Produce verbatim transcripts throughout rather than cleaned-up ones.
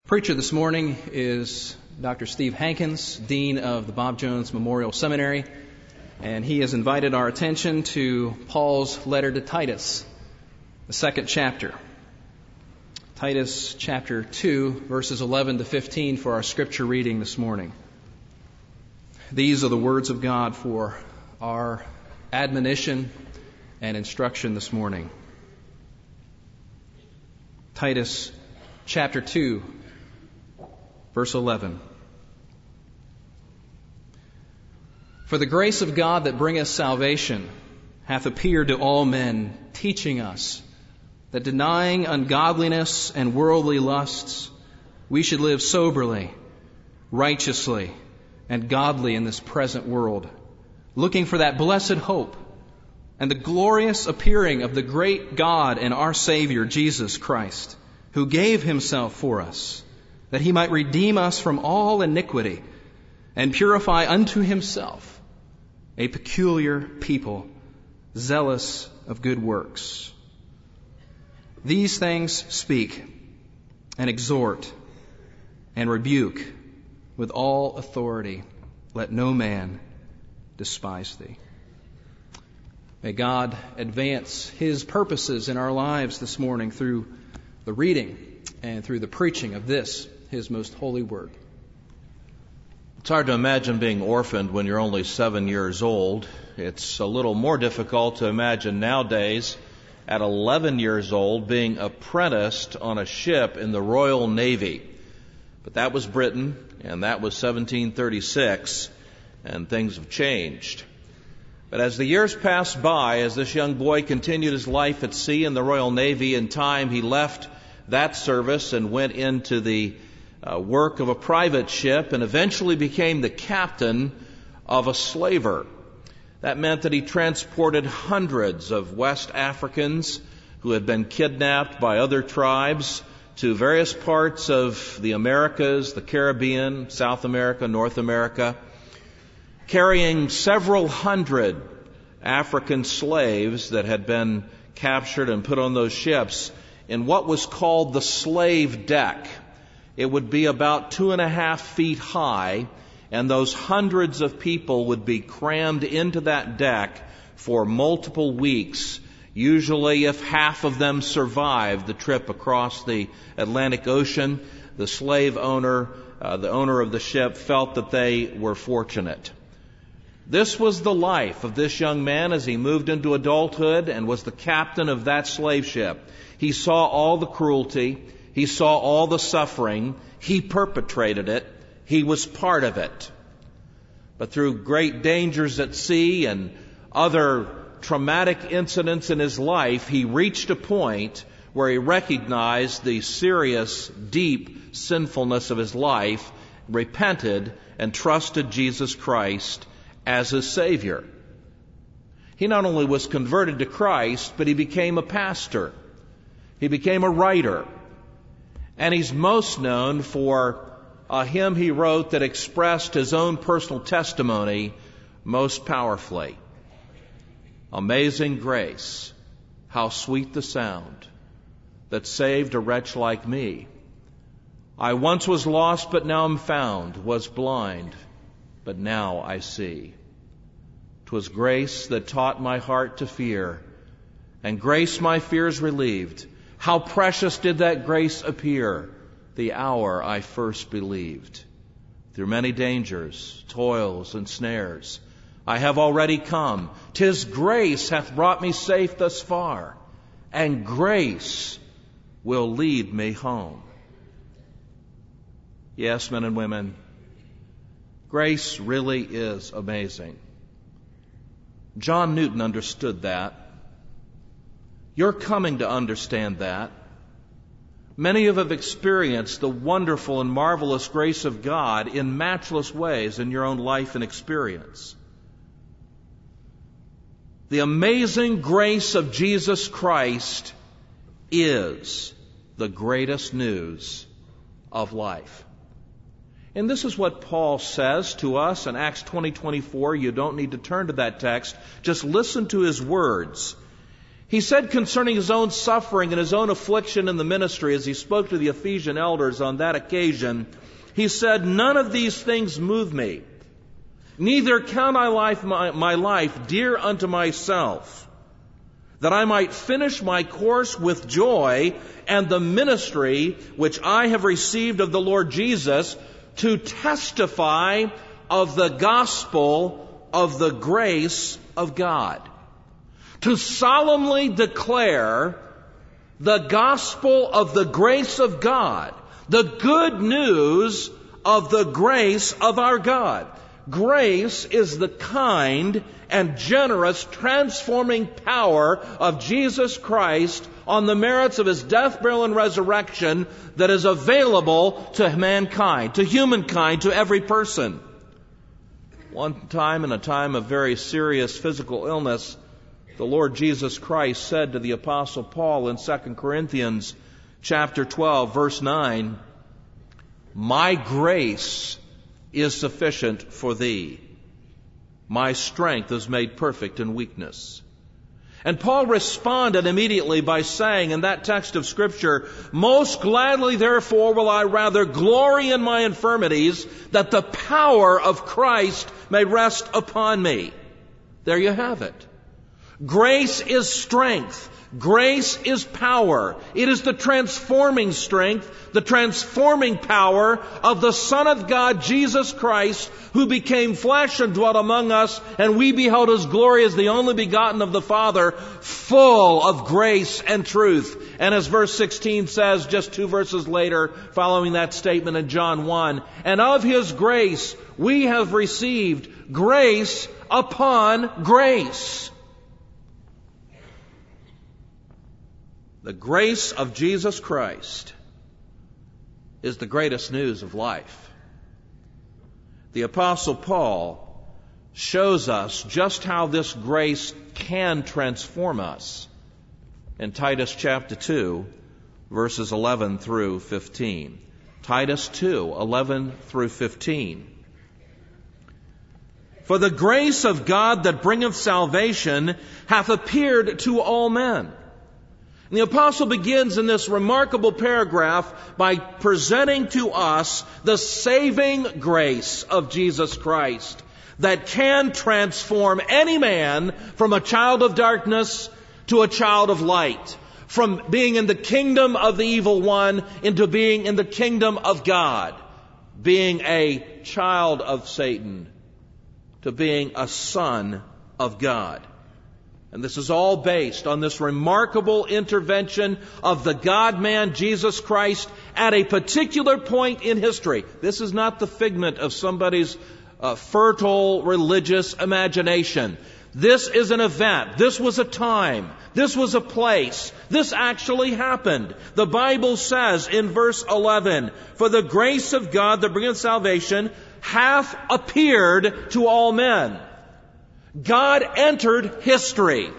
Preacher this morning is Doctor Steve Hankins, Dean of the Bob Jones Memorial Seminary, and he has invited our attention to Paul's letter to Titus, the second chapter. Titus chapter two, verses eleven to fifteen for our scripture reading this morning. These are the words of God for our admonition and instruction this morning. Titus chapter two, verse eleven. For the grace of God that bringeth salvation hath appeared to all men, teaching us that denying ungodliness and worldly lusts, we should live soberly, righteously, and godly in this present world, looking for that blessed hope and the glorious appearing of the great God and our Savior, Jesus Christ, who gave himself for us, that he might redeem us from all iniquity and purify unto himself a peculiar people, zealous of good works. These things speak and exhort and rebuke with all authority. Let no man despise thee. May God advance his purposes in our lives this morning through the reading and through the preaching of this, his most holy word. It's hard to imagine being orphaned when you're only seven years old. It's a little more difficult to imagine nowadays, at eleven years old, being apprenticed on a ship in the Royal Navy. But that was Britain, and that was seventeen thirty-six, and things have changed. But as the years passed by, as this young boy continued his life at sea in the Royal Navy, in time he left that service and went into the uh, work of a private ship and eventually became the captain of a slaver. That meant that he transported hundreds of West Africans who had been kidnapped by other tribes to various parts of the Americas, the Caribbean, South America, North America, carrying several hundred African slaves that had been captured and put on those ships in what was called the slave deck. It would be about two and a half feet high, and those hundreds of people would be crammed into that deck for multiple weeks. Usually, if half of them survived the trip across the Atlantic Ocean, the slave owner, uh, the owner of the ship, felt that they were fortunate. This was the life of this young man as he moved into adulthood and was the captain of that slave ship. He saw all the cruelty. He saw all the suffering. He perpetrated it. He was part of it. But through great dangers at sea and other traumatic incidents in his life, he reached a point where he recognized the serious, deep sinfulness of his life, repented, and trusted Jesus Christ as his Savior. He not only was converted to Christ, but he became a pastor. He became a writer. And he's most known for a hymn he wrote that expressed his own personal testimony most powerfully. Amazing grace, how sweet the sound that saved a wretch like me. I once was lost, but now am found, was blind, but now I see. 'Twas grace that taught my heart to fear, and grace my fears relieved. How precious did that grace appear the hour I first believed. Through many dangers, toils, and snares, I have already come. 'Tis grace hath brought me safe thus far, and grace will lead me home. Yes, men and women, grace really is amazing. John Newton understood that. You're coming to understand that. Many of you have experienced the wonderful and marvelous grace of God in matchless ways in your own life and experience. The amazing grace of Jesus Christ is the greatest news of life. And this is what Paul says to us in Acts twenty twenty-four. You don't need to turn to that text. Just listen to his words. He said concerning his own suffering and his own affliction in the ministry, as he spoke to the Ephesian elders on that occasion, he said, "None of these things move me. Neither count I life my, my life dear unto myself, that I might finish my course with joy and the ministry which I have received of the Lord Jesus, to testify of the gospel of the grace of God." To solemnly declare the gospel of the grace of God, the good news of the grace of our God. Grace is the kind and generous transforming power of Jesus Christ on the merits of His death, burial, and resurrection that is available to mankind, to humankind, to every person. One time, in a time of very serious physical illness, the Lord Jesus Christ said to the Apostle Paul in Second Corinthians chapter twelve, verse nine, "My grace is sufficient for thee. My strength is made perfect in weakness." And Paul responded immediately by saying in that text of Scripture, "Most gladly therefore will I rather glory in my infirmities, that the power of Christ may rest upon me." There you have it. Grace is strength. Grace is power. It is the transforming strength, the transforming power of the Son of God, Jesus Christ, who became flesh and dwelt among us, and we beheld His glory as the only begotten of the Father, full of grace and truth. And as verse sixteen says, just two verses later, following that statement in John one, "And of His grace we have received grace upon grace." The grace of Jesus Christ is the greatest news of life. The Apostle Paul shows us just how this grace can transform us in Titus chapter two, verses eleven through fifteen. Titus two, eleven through fifteen. "For the grace of God that bringeth salvation hath appeared to all men." And the apostle begins in this remarkable paragraph by presenting to us the saving grace of Jesus Christ that can transform any man from a child of darkness to a child of light, from being in the kingdom of the evil one into being in the kingdom of God, being a child of Satan to being a son of God. And this is all based on this remarkable intervention of the God-man Jesus Christ at a particular point in history. This is not the figment of somebody's uh, fertile religious imagination. This is an event. This was a time. This was a place. This actually happened. The Bible says in verse eleven, "For the grace of God that bringeth salvation hath appeared to all men." God entered history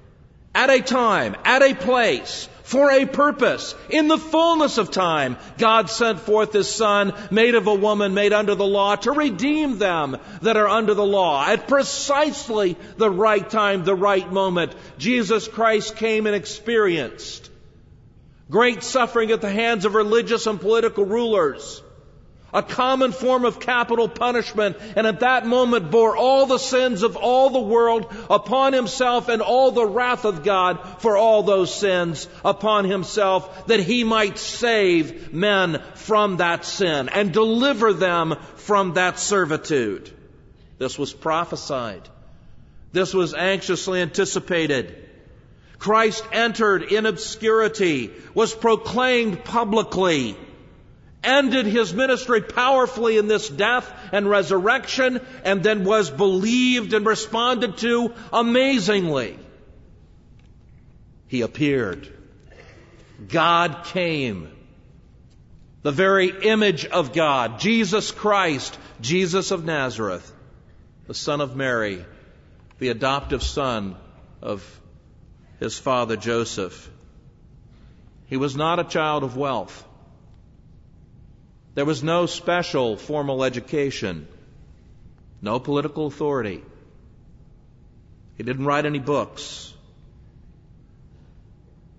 at a time, at a place, for a purpose. In the fullness of time, God sent forth His Son, made of a woman, made under the law, to redeem them that are under the law. At precisely the right time, the right moment, Jesus Christ came and experienced great suffering at the hands of religious and political rulers, a common form of capital punishment, and at that moment bore all the sins of all the world upon Himself, and all the wrath of God for all those sins upon Himself, that He might save men from that sin and deliver them from that servitude. This was prophesied. This was anxiously anticipated. Christ entered in obscurity, was proclaimed publicly, ended His ministry powerfully in this death and resurrection, and then was believed and responded to amazingly. He appeared. God came. The very image of God, Jesus Christ, Jesus of Nazareth, the son of Mary, the adoptive son of his father Joseph. He was not a child of wealth. There was no special formal education, no political authority. He didn't write any books.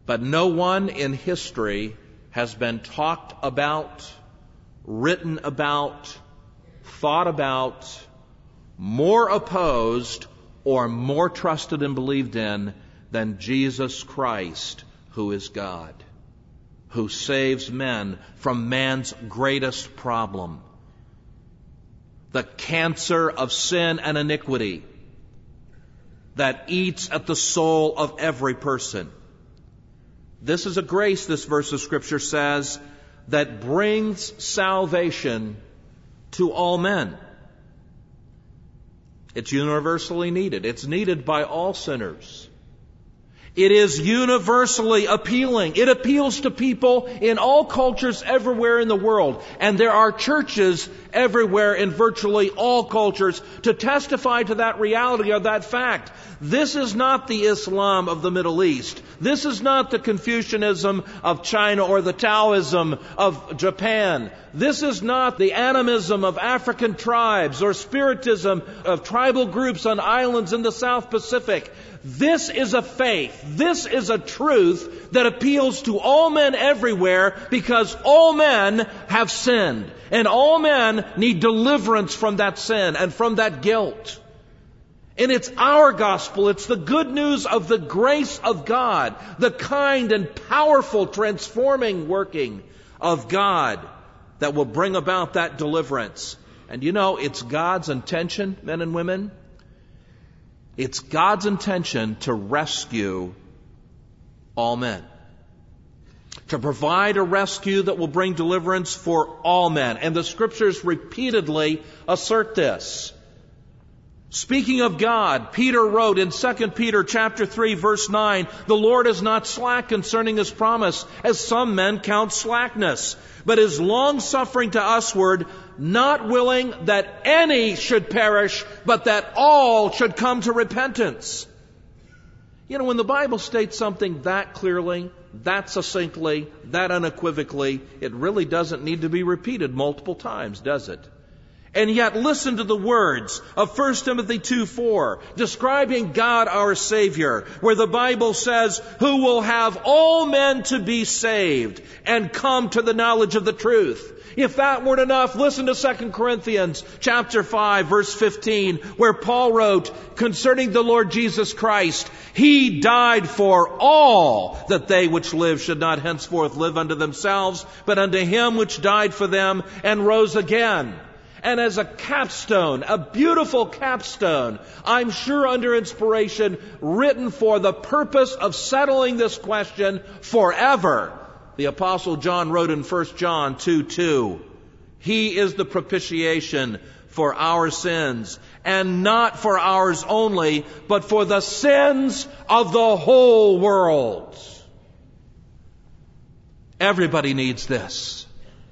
But no one in history has been talked about, written about, thought about, more opposed, or more trusted and believed in than Jesus Christ, who is God, who saves men from man's greatest problem, the cancer of sin and iniquity that eats at the soul of every person. This is a grace, this verse of Scripture says, that brings salvation to all men. It's universally needed. It's needed by all sinners. It is universally appealing. It appeals to people in all cultures everywhere in the world. And there are churches everywhere in virtually all cultures to testify to that reality or that fact. This is not the Islam of the Middle East. This is not the Confucianism of China or the Taoism of Japan. This is not the animism of African tribes or spiritism of tribal groups on islands in the South Pacific. This is a faith. This is a truth that appeals to all men everywhere because all men have sinned. And all men need deliverance from that sin and from that guilt. And it's our gospel. It's the good news of the grace of God, the kind and powerful transforming working of God that will bring about that deliverance. And you know, it's God's intention, men and women. It's God's intention to rescue all men. To provide a rescue that will bring deliverance for all men. And the Scriptures repeatedly assert this. Speaking of God, Peter wrote in Second Peter chapter three, verse nine, "The Lord is not slack concerning His promise, as some men count slackness, but is long-suffering to usward, not willing that any should perish, but that all should come to repentance." You know, when the Bible states something that clearly, that succinctly, that unequivocally, it really doesn't need to be repeated multiple times, does it? And yet listen to the words of First Timothy two four, describing God our Savior, where the Bible says, "Who will have all men to be saved and come to the knowledge of the truth." If that weren't enough, listen to Second Corinthians chapter five, verse fifteen, where Paul wrote concerning the Lord Jesus Christ, "He died for all, that they which live should not henceforth live unto themselves, but unto Him which died for them and rose again." And as a capstone, a beautiful capstone, I'm sure under inspiration, written for the purpose of settling this question forever, the Apostle John wrote in First John two two, "He is the propitiation for our sins, and not for ours only, but for the sins of the whole world." Everybody needs this.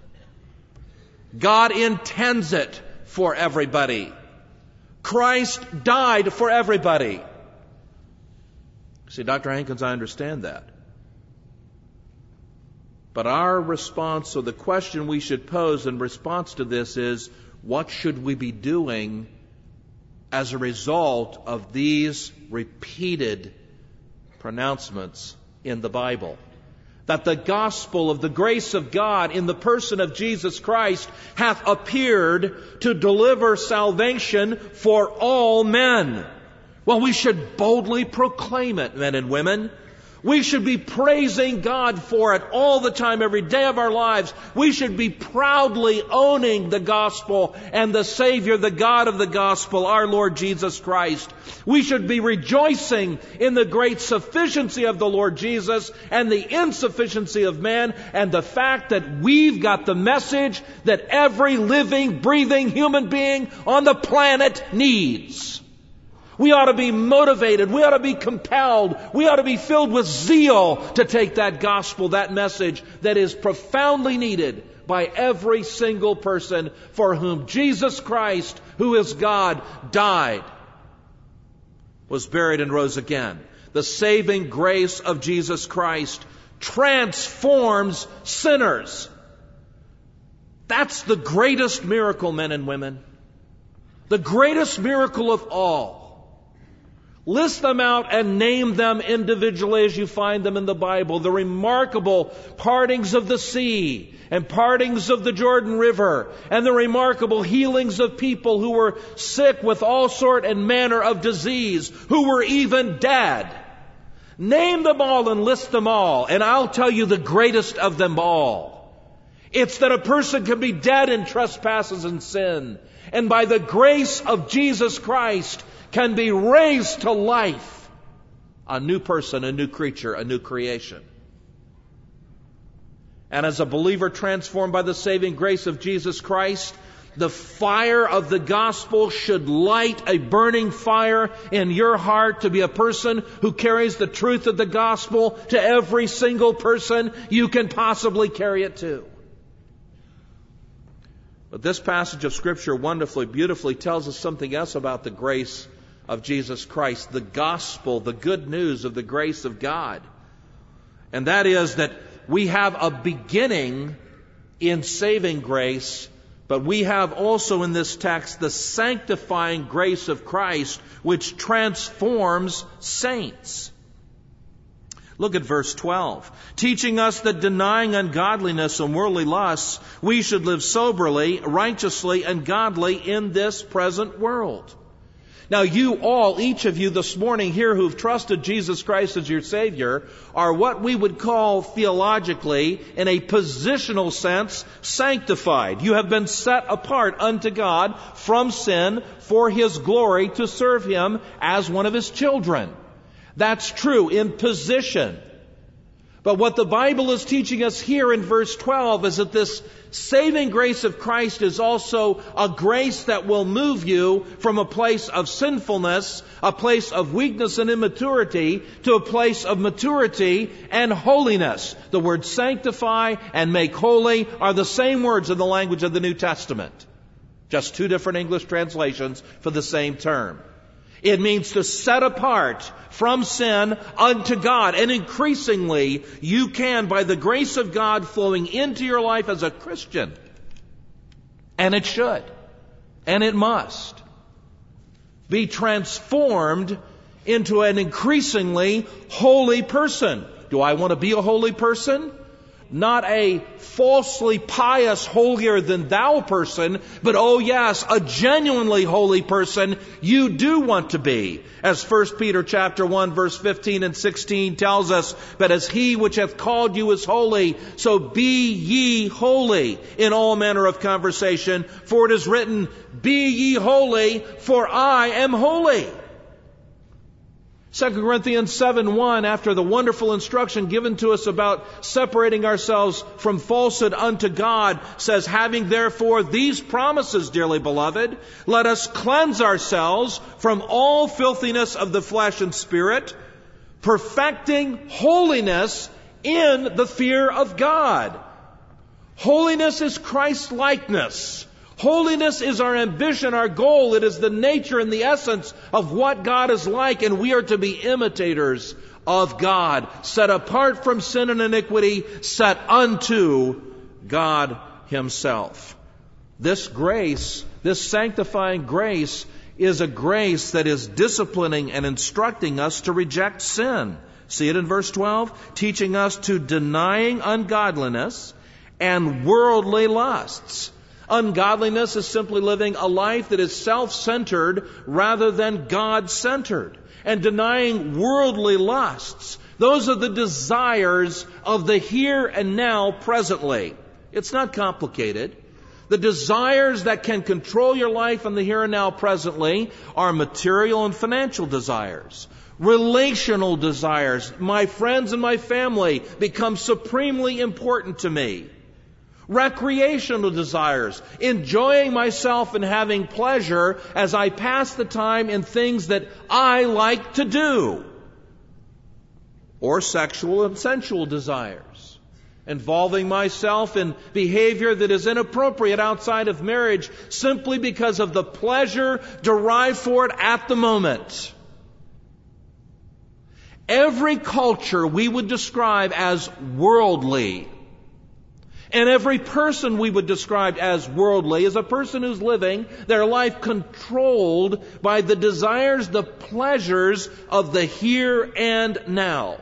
God intends it for everybody. Christ died for everybody. See, Doctor Hankins, I understand that. But our response, or the question we should pose in response to this is, what should we be doing as a result of these repeated pronouncements in the Bible? That the gospel of the grace of God in the person of Jesus Christ hath appeared to deliver salvation for all men. Well, we should boldly proclaim it, men and women. We should be praising God for it all the time, every day of our lives. We should be proudly owning the gospel and the Savior, the God of the gospel, our Lord Jesus Christ. We should be rejoicing in the great sufficiency of the Lord Jesus and the insufficiency of man, and the fact that we've got the message that every living, breathing human being on the planet needs. We ought to be motivated. We ought to be compelled. We ought to be filled with zeal to take that gospel, that message that is profoundly needed by every single person for whom Jesus Christ, who is God, died, was buried and rose again. The saving grace of Jesus Christ transforms sinners. That's the greatest miracle, men and women. The greatest miracle of all. List them out and name them individually as you find them in the Bible. The remarkable partings of the sea and partings of the Jordan River, and the remarkable healings of people who were sick with all sort and manner of disease, who were even dead. Name them all and list them all, and I'll tell you the greatest of them all. It's that a person can be dead in trespasses and sin, and by the grace of Jesus Christ can be raised to life. A new person, a new creature, a new creation. And as a believer transformed by the saving grace of Jesus Christ, the fire of the gospel should light a burning fire in your heart to be a person who carries the truth of the gospel to every single person you can possibly carry it to. But this passage of Scripture wonderfully, beautifully tells us something else about the grace of Jesus Christ, the gospel, the good news of the grace of God. And that is that we have a beginning in saving grace, but we have also in this text the sanctifying grace of Christ, which transforms saints. Look at verse twelve. Teaching us that denying ungodliness and worldly lusts, we should live soberly, righteously, and godly in this present world. Now you all, each of you this morning here who've trusted Jesus Christ as your Savior, are what we would call theologically, in a positional sense, sanctified. You have been set apart unto God from sin for His glory to serve Him as one of His children. That's true in position. But what the Bible is teaching us here in verse twelve is that this saving grace of Christ is also a grace that will move you from a place of sinfulness, a place of weakness and immaturity, to a place of maturity and holiness. The words sanctify and make holy are the same words in the language of the New Testament. Just two different English translations for the same term. It means to set apart from sin unto God. And increasingly, you can, by the grace of God flowing into your life as a Christian, and it should, and it must, be transformed into an increasingly holy person. Do I want to be a holy person? Not a falsely pious, holier than thou person, but oh yes, a genuinely holy person you do want to be. As First Peter chapter one verse fifteen and sixteen tells us, but as He which hath called you is holy, so be ye holy in all manner of conversation. For it is written, be ye holy, for I am holy. Second Corinthians seven one, after the wonderful instruction given to us about separating ourselves from falsehood unto God, says, having therefore these promises, dearly beloved, let us cleanse ourselves from all filthiness of the flesh and spirit, perfecting holiness in the fear of God. Holiness is Christ-likeness. Holiness is our ambition, our goal. It is the nature and the essence of what God is like, and we are to be imitators of God, set apart from sin and iniquity, set unto God Himself. This grace, this sanctifying grace, is a grace that is disciplining and instructing us to reject sin. See it in verse twelve? Teaching us to denying ungodliness and worldly lusts. Ungodliness is simply living a life that is self-centered rather than God-centered. And denying worldly lusts. Those are the desires of the here and now presently. It's not complicated. The desires that can control your life in the here and now presently are material and financial desires. Relational desires. My friends and my family become supremely important to me. Recreational desires, enjoying myself and having pleasure as I pass the time in things that I like to do. Or sexual and sensual desires, involving myself in behavior that is inappropriate outside of marriage simply because of the pleasure derived for it at the moment. Every culture we would describe as worldly And every person we would describe as worldly is a person who's living their life controlled by the desires, the pleasures of the here and now.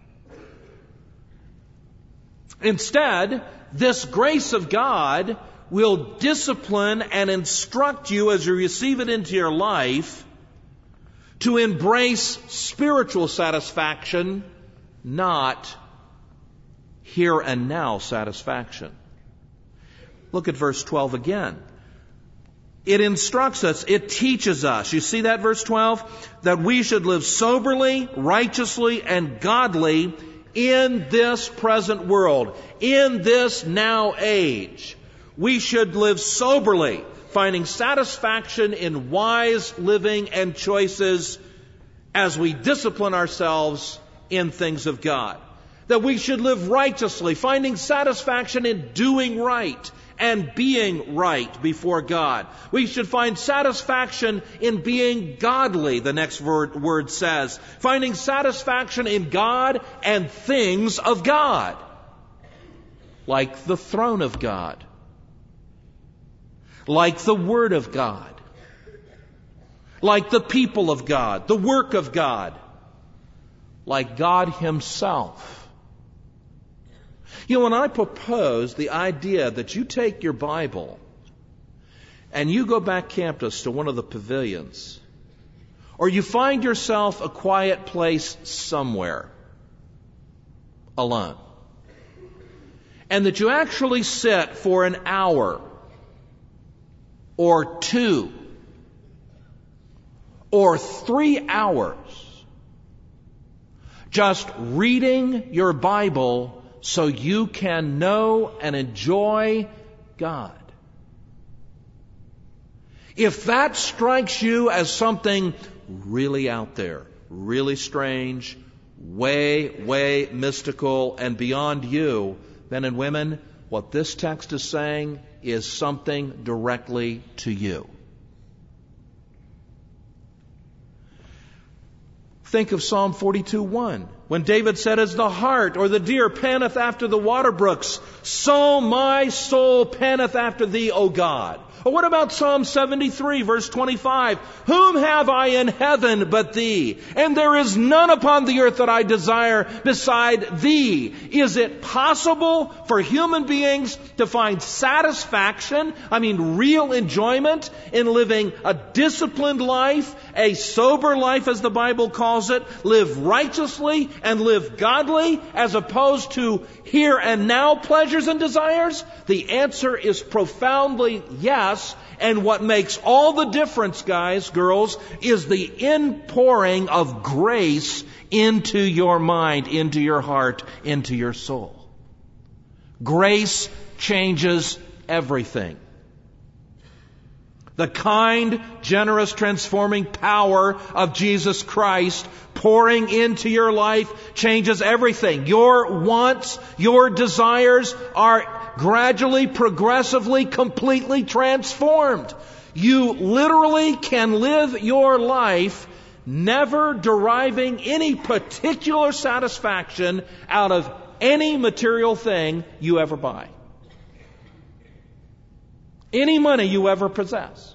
Instead, this grace of God will discipline and instruct you as you receive it into your life to embrace spiritual satisfaction, not here and now satisfaction. Look at verse twelve again. It instructs us, it teaches us. You see that verse twelve? That we should live soberly, righteously, and godly in this present world, in this now age. We should live soberly, finding satisfaction in wise living and choices as we discipline ourselves in things of God. That we should live righteously, finding satisfaction in doing right and being right before God. We should find satisfaction in being godly, the next word, word says. Finding satisfaction in God and things of God. Like the throne of God. Like the Word of God. Like the people of God, the work of God. Like God Himself. You know, when I propose the idea that you take your Bible and you go back campus to one of the pavilions, or you find yourself a quiet place somewhere, alone, and that you actually sit for an hour or two or three hours just reading your Bible so you can know and enjoy God. If that strikes you as something really out there, really strange, way, way mystical and beyond you, men and women, what this text is saying is something directly to you. Think of Psalm forty-two one. When David said, as the hart or the deer panteth after the water brooks, so my soul panteth after thee, O God. Or what about Psalm seventy-three, verse twenty-five? Whom have I in heaven but thee? And there is none upon the earth that I desire beside thee. Is it possible for human beings to find satisfaction, I mean real enjoyment, in living a disciplined life, a sober life as the Bible calls it, live righteously and live godly, as opposed to here and now pleasures and desires? The answer is profoundly yes. And what makes all the difference, guys, girls, is the inpouring of grace into your mind, into your heart, into your soul. Grace changes everything. The kind, generous, transforming power of Jesus Christ pouring into your life changes everything. Your wants, your desires are gradually, progressively, completely transformed. You literally can live your life never deriving any particular satisfaction out of any material thing you ever buy. Any money you ever possess.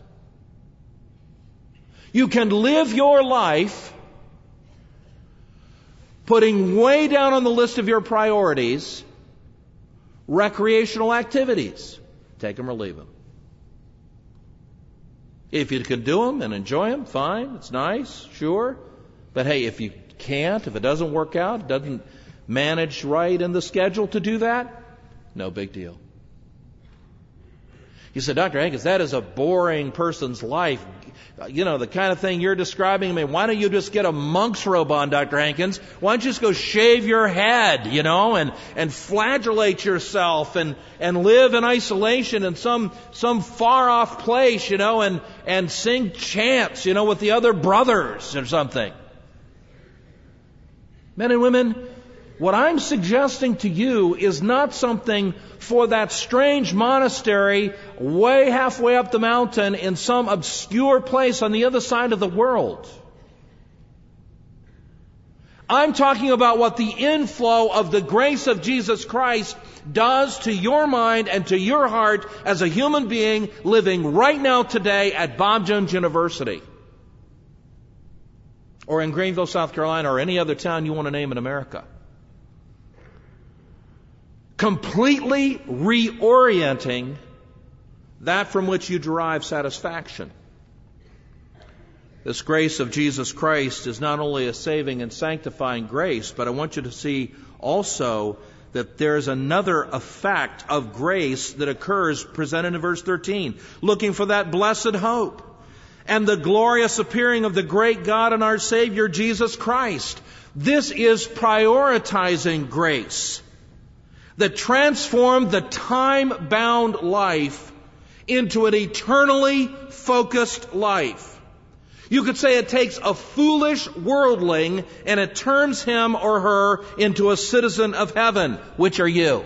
You can live your life putting way down on the list of your priorities recreational activities. Take them or leave them. If you can do them and enjoy them, fine. It's nice, sure. But hey, if you can't, if it doesn't work out, it doesn't manage right in the schedule to do that, no big deal. You said, Doctor Hankins, that is a boring person's life. You know, the kind of thing you're describing. I mean, why don't you just get a monk's robe on, Doctor Hankins? Why don't you just go shave your head, you know, and, and flagellate yourself and, and live in isolation in some, some far off place, you know, and, and sing chants, you know, with the other brothers or something. Men and women, what I'm suggesting to you is not something for that strange monastery way halfway up the mountain in some obscure place on the other side of the world. I'm talking about what the inflow of the grace of Jesus Christ does to your mind and to your heart as a human being living right now today at Bob Jones University, or in Greenville, South Carolina, or any other town you want to name in America. Completely reorienting that from which you derive satisfaction. This grace of Jesus Christ is not only a saving and sanctifying grace, but I want you to see also that there's another effect of grace that occurs presented in verse thirteen. Looking for that blessed hope and the glorious appearing of the great God and our Savior, Jesus Christ. This is prioritizing grace that transformed the time-bound life into an eternally focused life. You could say it takes a foolish worldling and it turns him or her into a citizen of heaven. Which are you?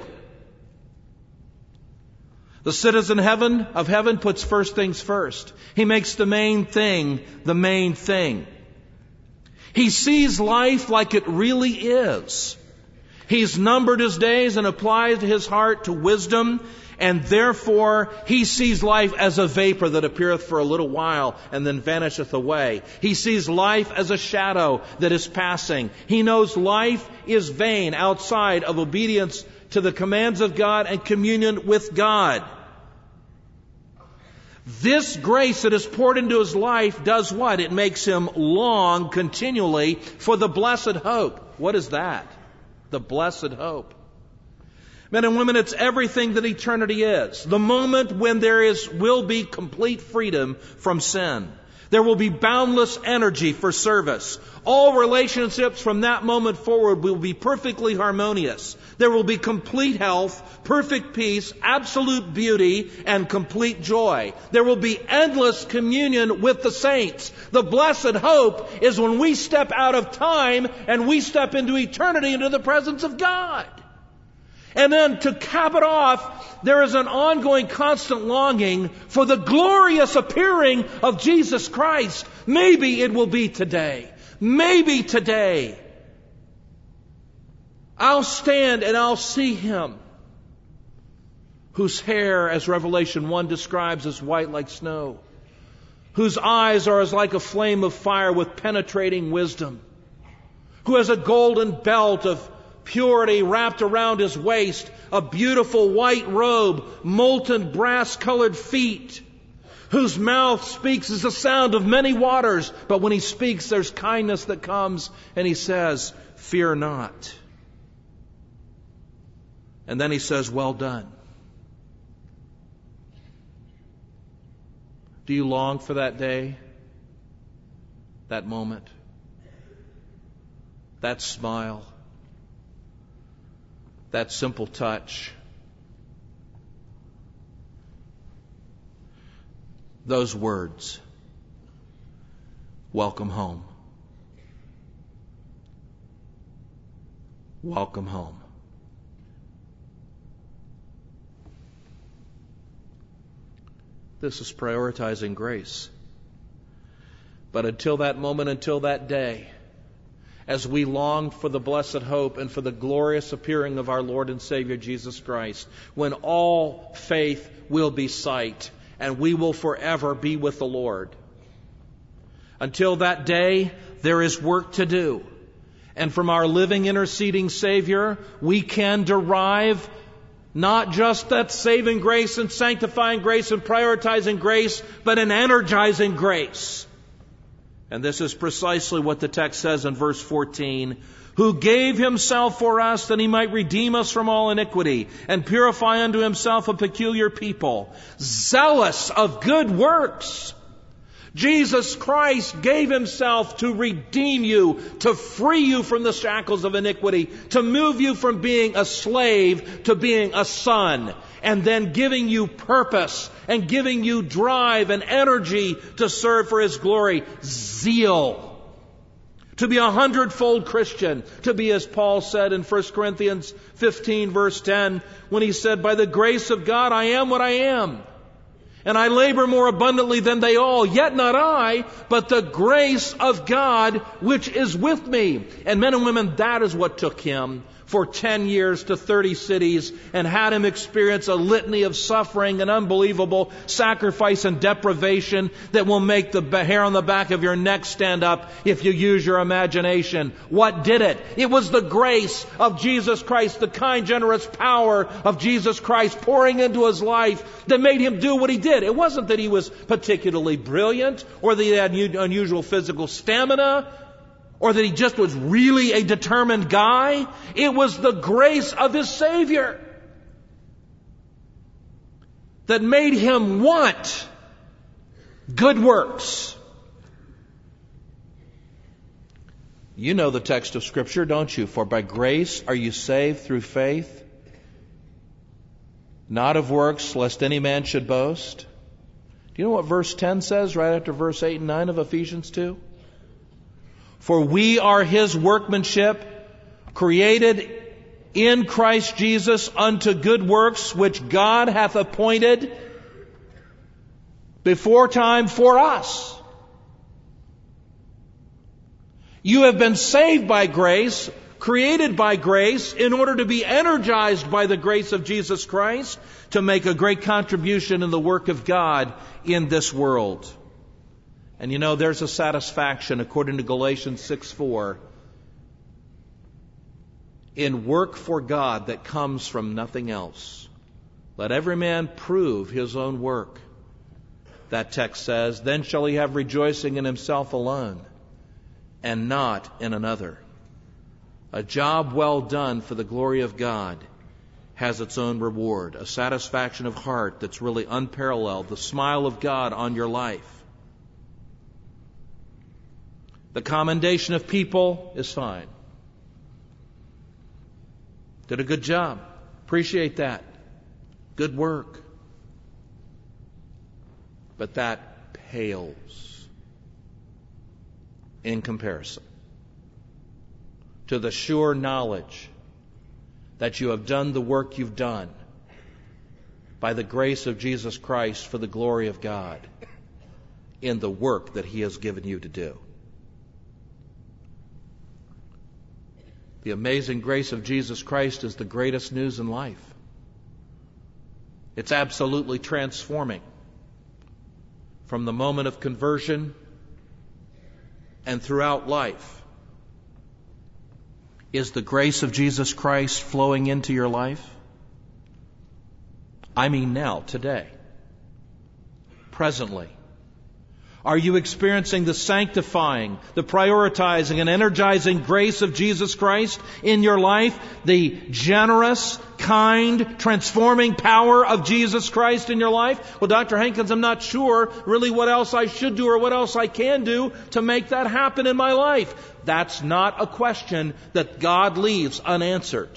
The citizen heaven of heaven puts first things first. He makes the main thing the main thing. He sees life like it really is. He's numbered his days and applied his heart to wisdom, and therefore he sees life as a vapor that appeareth for a little while and then vanisheth away. He sees life as a shadow that is passing. He knows life is vain outside of obedience to the commands of God and communion with God. This grace that is poured into his life does what? It makes him long continually for the blessed hope. What is that? The blessed hope. Men and women, it's everything that eternity is. The moment when there is, will be complete freedom from sin. There will be boundless energy for service. All relationships from that moment forward will be perfectly harmonious. There will be complete health, perfect peace, absolute beauty, and complete joy. There will be endless communion with the saints. The blessed hope is when we step out of time and we step into eternity, into the presence of God. And then to cap it off, there is an ongoing constant longing for the glorious appearing of Jesus Christ. Maybe it will be today. Maybe today I'll stand and I'll see Him, whose hair, as Revelation one describes, is white like snow, whose eyes are as like a flame of fire with penetrating wisdom, who has a golden belt of purity wrapped around his waist, a beautiful white robe, molten brass-colored feet, whose mouth speaks as the sound of many waters, but when he speaks there's kindness that comes, and he says, "Fear not." And then he says, "Well done." Do you long for that day? That moment? That smile? That simple touch? Those words, "Welcome home." Welcome home. This is prioritizing grace. But until that moment, until that day, as we long for the blessed hope and for the glorious appearing of our Lord and Savior Jesus Christ, when all faith will be sight and we will forever be with the Lord. Until that day, there is work to do. And from our living, interceding Savior, we can derive not just that saving grace and sanctifying grace and prioritizing grace, but an energizing grace. And this is precisely what the text says in verse fourteen. "Who gave himself for us that he might redeem us from all iniquity and purify unto himself a peculiar people, zealous of good works." Jesus Christ gave himself to redeem you, to free you from the shackles of iniquity, to move you from being a slave to being a son, and then giving you purpose and giving you drive and energy to serve for His glory. Zeal. To be a hundredfold Christian. To be, as Paul said in First Corinthians fifteen verse ten, when he said, "By the grace of God I am what I am. And I labor more abundantly than they all, yet not I, but the grace of God which is with me." And men and women, that is what took him for ten years to thirty cities and had him experience a litany of suffering and unbelievable sacrifice and deprivation that will make the hair on the back of your neck stand up if you use your imagination. What did it? It was the grace of Jesus Christ, the kind, generous power of Jesus Christ pouring into his life that made him do what he did. It wasn't that he was particularly brilliant or that he had unusual physical stamina, or that he just was really a determined guy. It was the grace of his Savior that made him want good works. You know the text of Scripture, don't you? For by grace are you saved through faith, not of works, lest any man should boast. Do you know what verse ten says right after verse eight and nine of Ephesians two? For we are his workmanship, created in Christ Jesus unto good works, which God hath appointed before time for us. You have been saved by grace, created by grace, in order to be energized by the grace of Jesus Christ to make a great contribution in the work of God in this world. And you know, there's a satisfaction, according to Galatians six four, in work for God that comes from nothing else. Let every man prove his own work. That text says, then shall he have rejoicing in himself alone, and not in another. A job well done for the glory of God has its own reward, a satisfaction of heart that's really unparalleled, the smile of God on your life. The commendation of people is fine. Did a good job. Appreciate that. Good work. But that pales in comparison to the sure knowledge that you have done the work you've done by the grace of Jesus Christ for the glory of God in the work that he has given you to do. The amazing grace of Jesus Christ is the greatest news in life. It's absolutely transforming. From the moment of conversion and throughout life, is the grace of Jesus Christ flowing into your life? I mean now, today, presently. Are you experiencing the sanctifying, the prioritizing and energizing grace of Jesus Christ in your life? The generous, kind, transforming power of Jesus Christ in your life? Well, Doctor Hankins, I'm not sure really what else I should do or what else I can do to make that happen in my life. That's not a question that God leaves unanswered.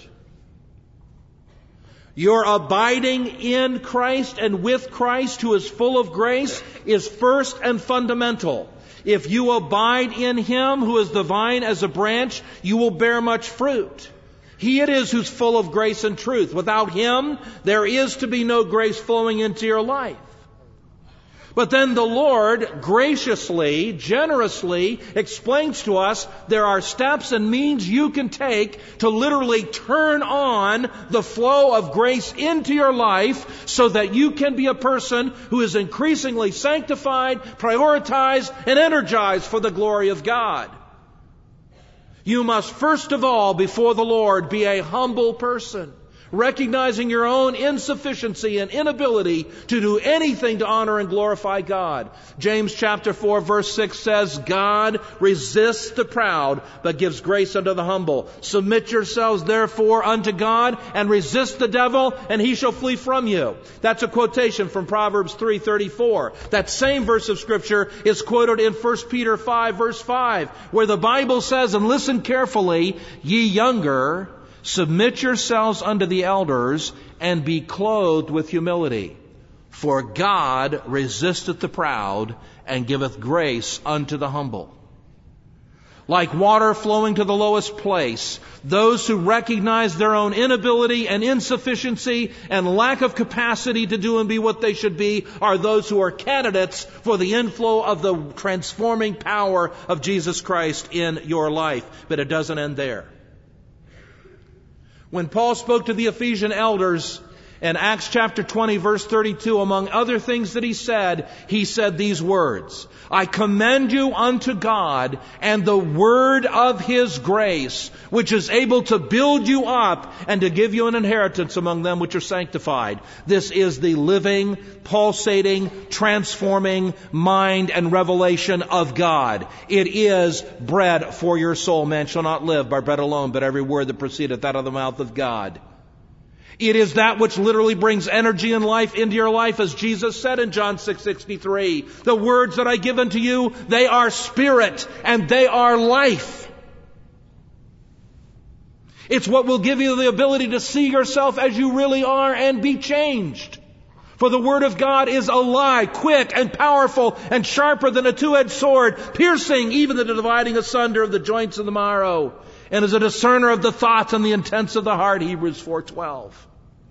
Your abiding in Christ and with Christ, who is full of grace, is first and fundamental. If you abide in him, who is the vine as a branch, you will bear much fruit. He it is who's full of grace and truth. Without him, there is to be no grace flowing into your life. But then the Lord graciously, generously explains to us there are steps and means you can take to literally turn on the flow of grace into your life so that you can be a person who is increasingly sanctified, prioritized, and energized for the glory of God. You must first of all, before the Lord, be a humble person, recognizing your own insufficiency and inability to do anything to honor and glorify God. James chapter four verse six says, God resists the proud, but gives grace unto the humble. Submit yourselves therefore unto God, and resist the devil, and he shall flee from you. That's a quotation from Proverbs three thirty-four. That same verse of Scripture is quoted in First Peter five verse five, where the Bible says, and listen carefully, ye younger, submit yourselves unto the elders, and be clothed with humility. For God resisteth the proud, and giveth grace unto the humble. Like water flowing to the lowest place, those who recognize their own inability and insufficiency and lack of capacity to do and be what they should be are those who are candidates for the inflow of the transforming power of Jesus Christ in your life. But it doesn't end there. When Paul spoke to the Ephesian elders in Acts chapter twenty, verse thirty-two, among other things that he said, he said these words, I commend you unto God and the word of His grace, which is able to build you up and to give you an inheritance among them which are sanctified. This is the living, pulsating, transforming mind and revelation of God. It is bread for your soul. Man shall not live by bread alone, but every word that proceedeth out of the mouth of God. It is that which literally brings energy and life into your life, as Jesus said in John six sixty-three. The words that I give unto you, they are spirit and they are life. It's what will give you the ability to see yourself as you really are and be changed. For the Word of God is alive, quick and powerful and sharper than a two-edged sword, piercing even to the dividing asunder of the joints and the marrow, and is a discerner of the thoughts and the intents of the heart, Hebrews four twelve.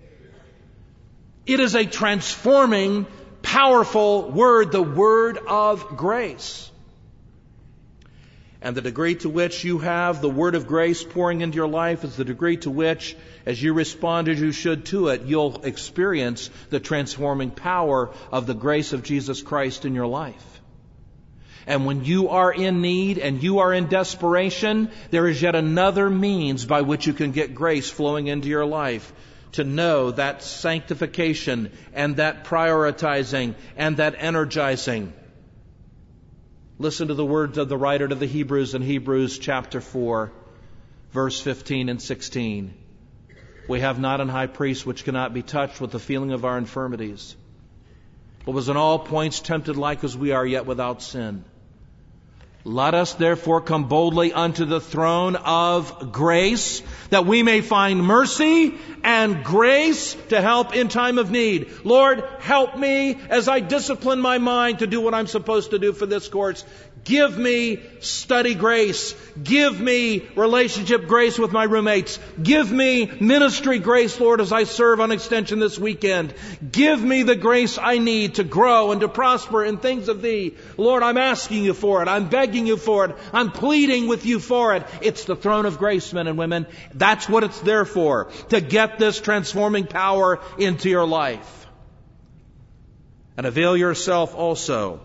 It is a transforming, powerful word, the word of grace. And the degree to which you have the word of grace pouring into your life is the degree to which, as you respond as you should to it, you'll experience the transforming power of the grace of Jesus Christ in your life. And when you are in need and you are in desperation, there is yet another means by which you can get grace flowing into your life, to know that sanctification and that prioritizing and that energizing. Listen to the words of the writer to the Hebrews in Hebrews chapter four, verse fifteen and sixteen. We have not an high priest which cannot be touched with the feeling of our infirmities, but was in all points tempted like as we are, yet without sin. Let us therefore come boldly unto the throne of grace, that we may find mercy and grace to help in time of need. Lord, help me as I discipline my mind to do what I'm supposed to do for this course. Give me study grace. Give me relationship grace with my roommates. Give me ministry grace, Lord, as I serve on extension this weekend. Give me the grace I need to grow and to prosper in things of Thee. Lord, I'm asking You for it. I'm begging You for it. I'm pleading with You for it. It's the throne of grace, men and women. That's what it's there for, to get this transforming power into your life. And avail yourself also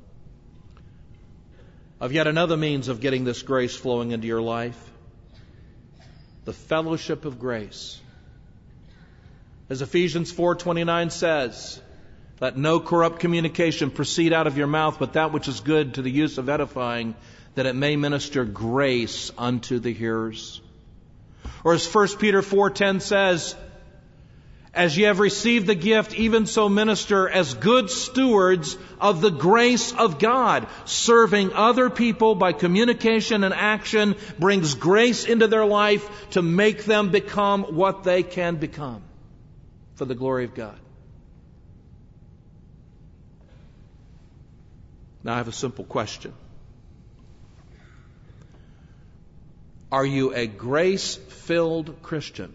of yet another means of getting this grace flowing into your life, the fellowship of grace. As Ephesians four twenty-nine says, let no corrupt communication proceed out of your mouth, but that which is good to the use of edifying, that it may minister grace unto the hearers. Or as First Peter four ten says, as ye have received the gift, even so minister as good stewards of the grace of God. Serving other people by communication and action brings grace into their life to make them become what they can become for the glory of God. Now I have a simple question. Are you a grace-filled Christian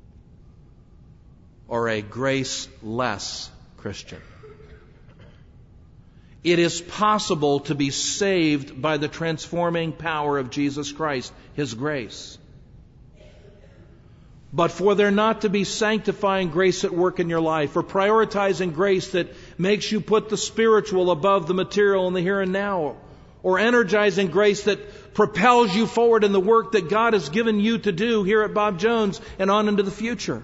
or a graceless Christian? It is possible to be saved by the transforming power of Jesus Christ, His grace. But for there not to be sanctifying grace at work in your life, or prioritizing grace that makes you put the spiritual above the material in the here and now, or energizing grace that propels you forward in the work that God has given you to do here at Bob Jones and on into the future.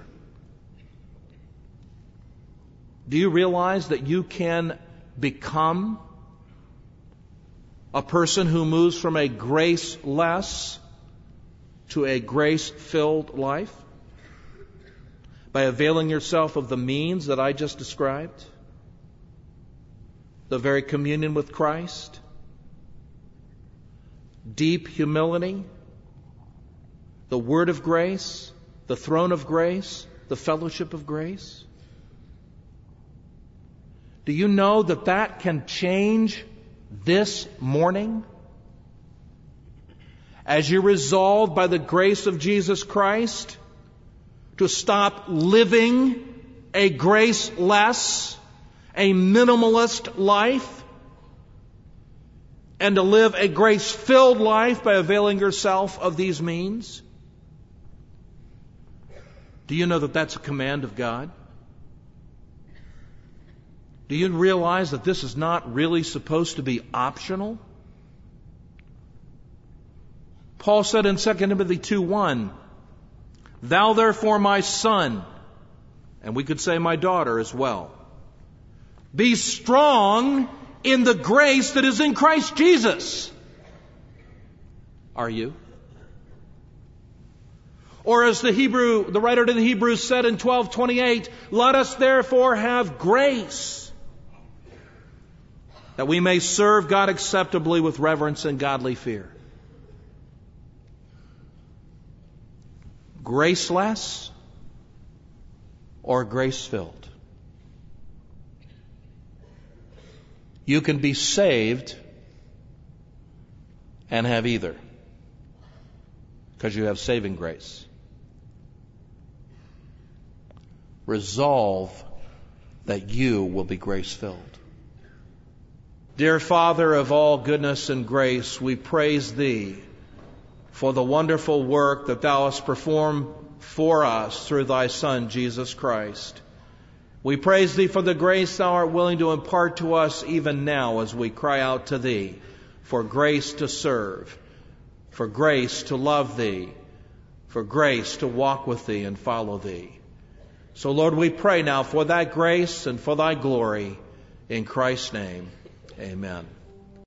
Do you realize that you can become a person who moves from a graceless to a grace-filled life by availing yourself of the means that I just described? The very communion with Christ, deep humility, the word of grace, the throne of grace, the fellowship of grace. Do you know that that can change this morning? As you resolve by the grace of Jesus Christ to stop living a graceless, a minimalist life, and to live a grace-filled life by availing yourself of these means. Do you know that that's a command of God? Do you realize that this is not really supposed to be optional? Paul said in Second Timothy two one, "Thou therefore, my son," and we could say my daughter as well, "be strong in the grace that is in Christ Jesus." Are you? Or as the Hebrew, the writer to the Hebrews said in twelve twenty-eight, "Let us therefore have grace, that we may serve God acceptably with reverence and godly fear." Graceless or grace-filled? You can be saved and have either, because you have saving grace. Resolve that you will be grace-filled. Dear Father of all goodness and grace, we praise Thee for the wonderful work that Thou hast performed for us through Thy Son, Jesus Christ. We praise Thee for the grace Thou art willing to impart to us even now as we cry out to Thee for grace to serve, for grace to love Thee, for grace to walk with Thee and follow Thee. So Lord, we pray now for that grace and for Thy glory. In Christ's name, amen.